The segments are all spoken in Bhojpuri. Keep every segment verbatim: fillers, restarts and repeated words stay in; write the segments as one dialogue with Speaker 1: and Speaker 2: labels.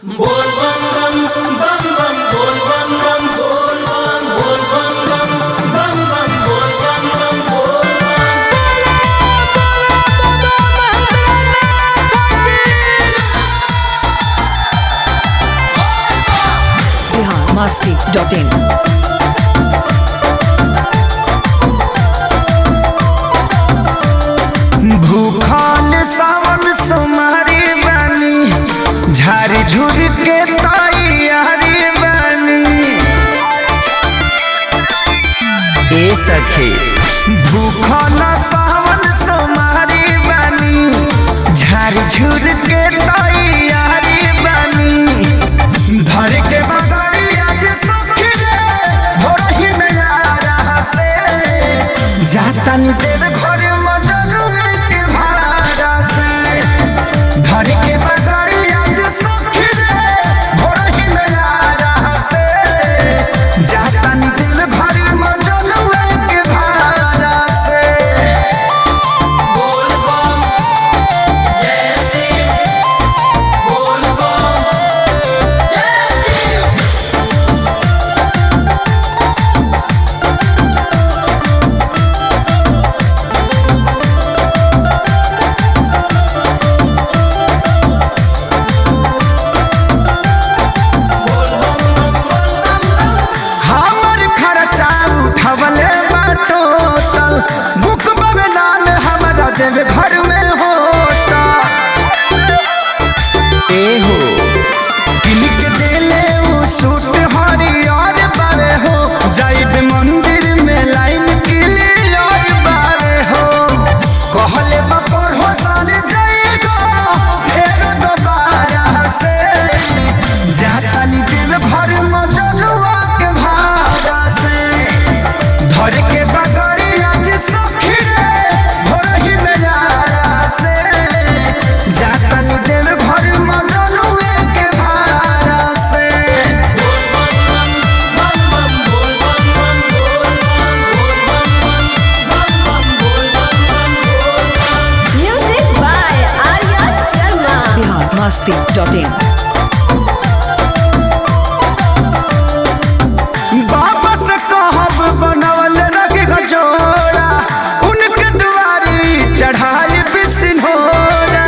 Speaker 1: बोल बम बम बम बम बोल बम बम बोल बम बोल बम बम बम बम बोल बम बम बोल
Speaker 2: बिहार मस्ती डॉट इन।
Speaker 3: भूखल सावन सोमारी बानी झारी झुर के तैयारी बानी ए सखी। भूखल सावन सोमारी बानी झारी झुर के तैयारी बानी धर के बगड़ी आज सखी रे भोरही में आ रहा से जाता नी देव घर धर के बगड़ी आज सखी रे भोरही में आ रहा से जाता नी दिल भर मजनुए के भारा से।
Speaker 1: बोल बम जय सिंह बोल बम जय सिंह।
Speaker 3: हमर खर्चा उठवले बाटोटल बुक में नाम हमारा देवे घर में होता ए हो किलिक देले उ सूट हरियर बारे हो जाइब मंदिर में लाइन क्लियर बारे हो कहले बपर हो साल जाएगा फिर दोबारा से जाता नी दिल भर मजनुआ के भारा से धर के बगड़ी आज सखी रे भोरही में आ रहा से जाता नी दिल भर मजनुए के भारा से।
Speaker 1: बम बम बम बोल बम बम बोल बम बोल बम बम बोल बम बम बोल बम।
Speaker 4: Music by Arya Sharma.
Speaker 2: Bihar Masti dot in.
Speaker 3: वापस कहब बनवल रग गजोड़ा उनके दुआरी चढ़ाई बिसिनोरा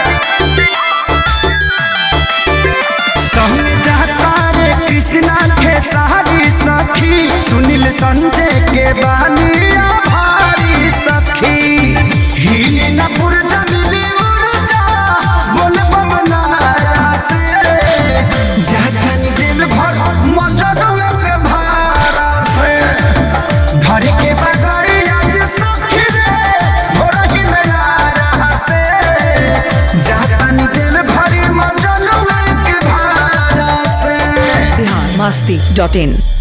Speaker 3: संग जाता रे कृष्णा के सारी सखी सुनील संजय के बानिया भारी सखी हीली न पुरजा मिली उर्जा बोल बमनारा से जाता नी दिल भर मजनुए के भारा से धर के बगड़ी आज सखी रे भोरही में आ रहा से जाता नी दिल भर मजनुए के भारा से।
Speaker 2: बिहार मस्ती डॉट इन।